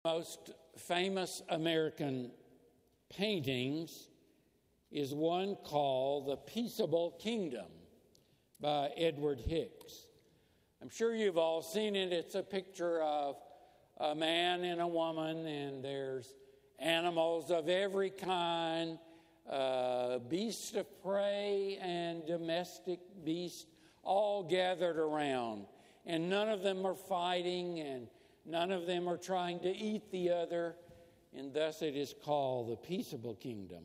Most famous American paintings is one called The Peaceable Kingdom by Edward Hicks. I'm sure you've all seen it. It's a picture of a man and a woman, and there's animals of every kind, beasts of prey and domestic beasts, all gathered around. And none of them are fighting, and none of them are trying to eat the other, and thus it is called the Peaceable Kingdom.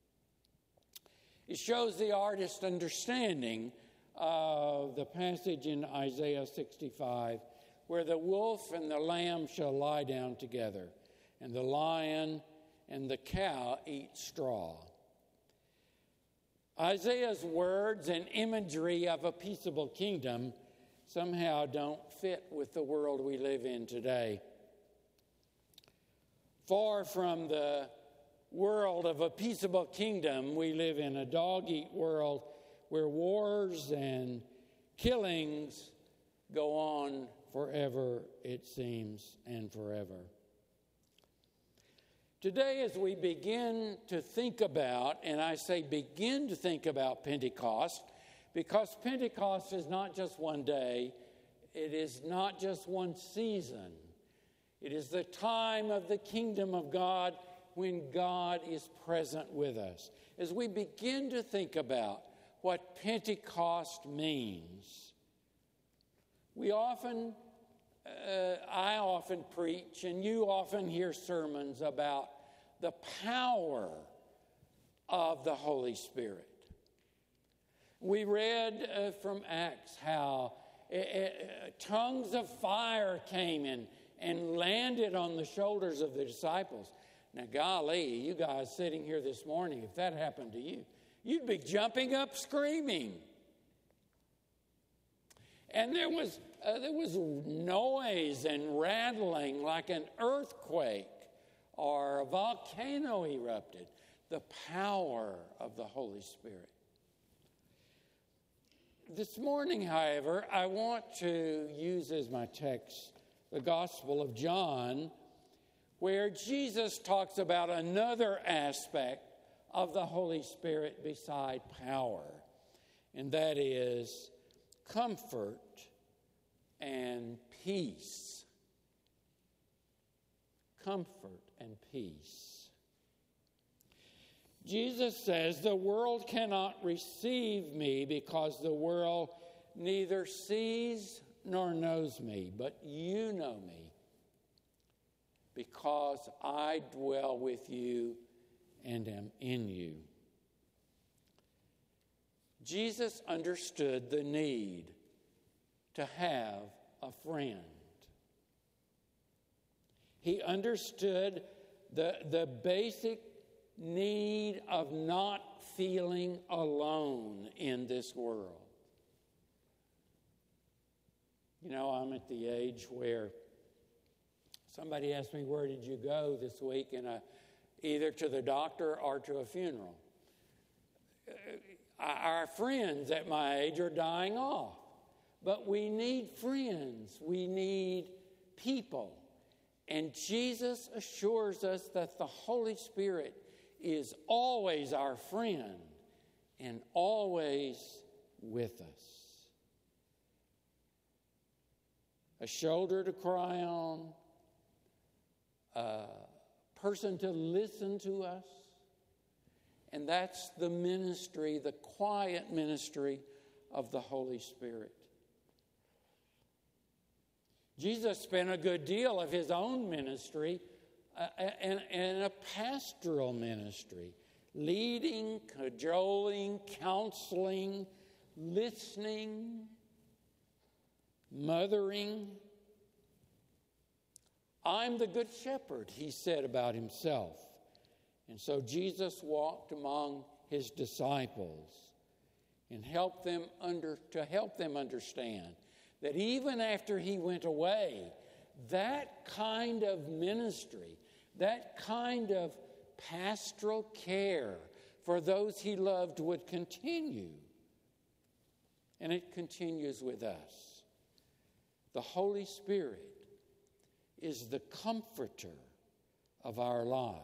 It shows the artist's understanding of the passage in Isaiah 65, where the wolf and the lamb shall lie down together, and the lion and the cow eat straw. Isaiah's words and imagery of a peaceable kingdom somehow don't fit with the world we live in today. Far from the world of a peaceable kingdom, we live in a dog-eat world where wars and killings go on forever, it seems, and forever. Today, as we begin to think about, and I say begin to think about Pentecost, because Pentecost is not just one day, it is not just one season. It is the time of the kingdom of God when God is present with us. As we begin to think about what Pentecost means, I often preach, and you often hear sermons about the power of the Holy Spirit. We read from Acts how tongues of fire came and landed on the shoulders of the disciples. Now, golly, you guys sitting here this morning, if that happened to you, you'd be jumping up screaming. And there was noise and rattling like an earthquake or a volcano erupted. The power of the Holy Spirit. This morning, however, I want to use as my text the Gospel of John, where Jesus talks about another aspect of the Holy Spirit beside power, and that is comfort and peace. Comfort and peace. Jesus says, "The world cannot receive me because the world neither sees nor knows me, but you know me, because I dwell with you and am in you." Jesus understood the need to have a friend. He understood the basic need of not feeling alone in this world. You know, I'm at the age where somebody asked me, "Where did you go this week?" And either to the doctor or to a funeral. Our friends at my age are dying off. But we need friends. We need people. And Jesus assures us that the Holy Spirit is always our friend and always with us. A shoulder to cry on, a person to listen to us. And that's the ministry, the quiet ministry of the Holy Spirit. Jesus spent a good deal of his own ministry in a pastoral ministry, leading, cajoling, counseling, listening, mothering. "I'm the good shepherd," he said about himself. And so Jesus walked among his disciples and helped them understand that even after he went away, that kind of ministry, that kind of pastoral care for those he loved would continue. And it continues with us. The Holy Spirit is the comforter of our lives.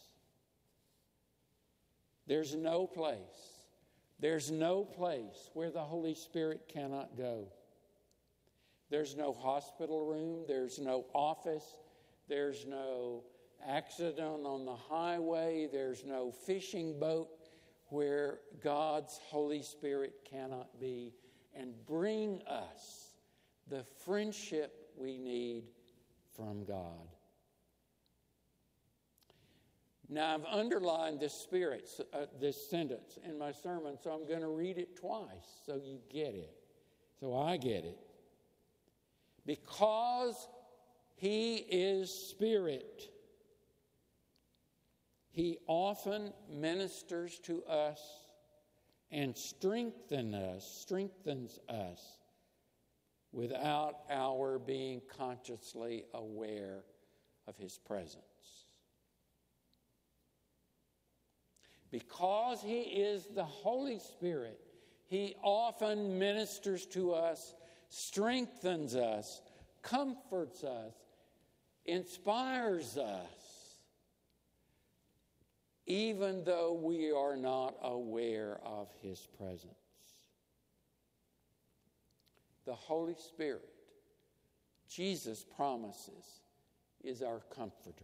There's no place where the Holy Spirit cannot go. There's no hospital room, there's no office, there's no accident on the highway, there's no fishing boat where God's Holy Spirit cannot be and bring us the friendship we need from God. Now, I've underlined this sentence in my sermon, so I'm going to read it twice so you get it, so I get it. Because He is Spirit, He often ministers to us and strengthens us without our being consciously aware of His presence. Because He is the Holy Spirit, He often ministers to us, strengthens us, comforts us, inspires us, even though we are not aware of His presence. The Holy Spirit, Jesus promises, is our comforter.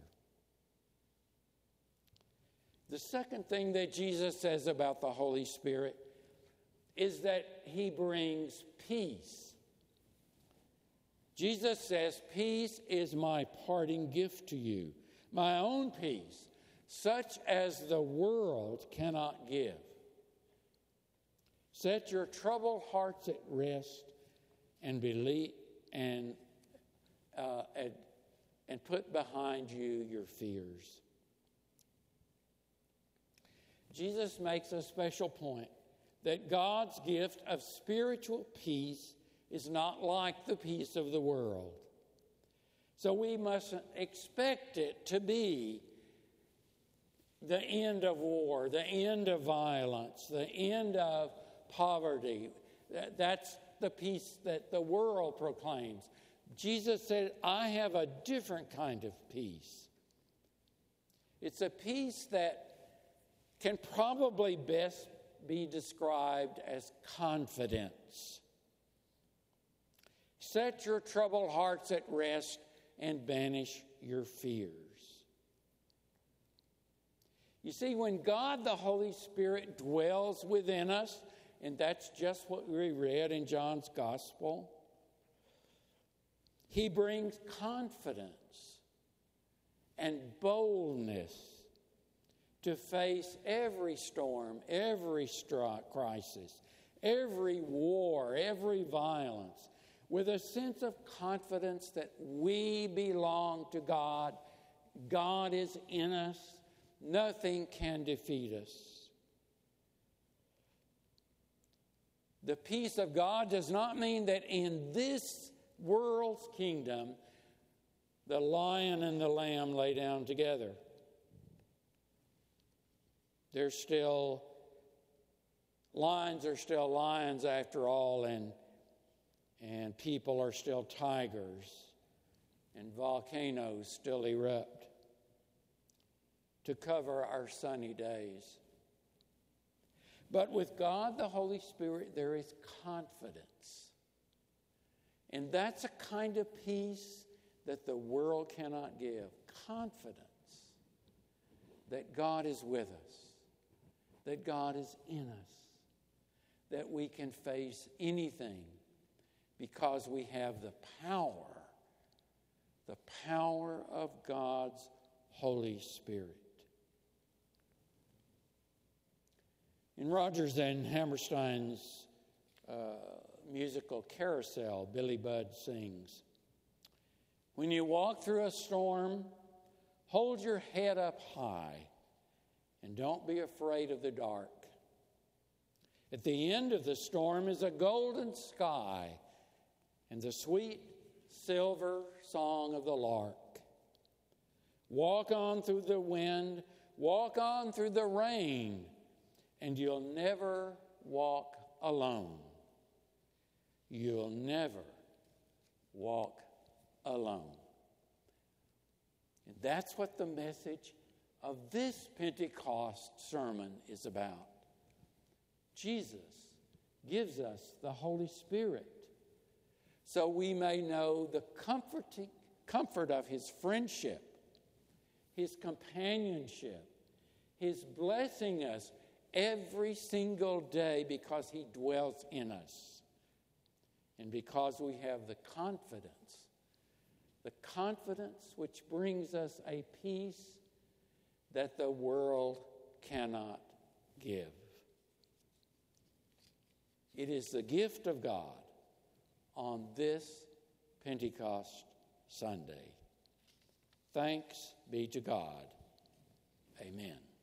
The second thing that Jesus says about the Holy Spirit is that He brings peace. Jesus says, "Peace is my parting gift to you, my own peace, such as the world cannot give. Set your troubled hearts at rest and believe and put behind you your fears." Jesus makes a special point that God's gift of spiritual peace is not like the peace of the world. So we mustn't expect it to be the end of war, the end of violence, the end of poverty. That's the peace that the world proclaims. Jesus said, "I have a different kind of peace." It's a peace that can probably best be described as confidence. Set your troubled hearts at rest and banish your fears. You see, when God the Holy Spirit dwells within us, and that's just what we read in John's Gospel, He brings confidence and boldness to face every storm, every crisis, every war, every violence, with a sense of confidence that we belong to God. God is in us. Nothing can defeat us. The peace of God does not mean that in this world's kingdom, the lion and the lamb lay down together. Lions are still lions after all, and people are still tigers, and volcanoes still erupt to cover our sunny days. But with God the Holy Spirit, there is confidence. And that's a kind of peace that the world cannot give. Confidence that God is with us, that God is in us, that we can face anything because we have the power of God's Holy Spirit. In Rodgers and Hammerstein's musical Carousel, Billy Budd sings, "When you walk through a storm, hold your head up high and don't be afraid of the dark. At the end of the storm is a golden sky and the sweet silver song of the lark. Walk on through the wind, walk on through the rain, and you'll never walk alone. You'll never walk alone." And that's what the message of this Pentecost sermon is about. Jesus gives us the Holy Spirit so we may know the comfort of His friendship, His companionship, His blessing us every single day because He dwells in us. And because we have the confidence which brings us a peace that the world cannot give. It is the gift of God on this Pentecost Sunday. Thanks be to God. Amen.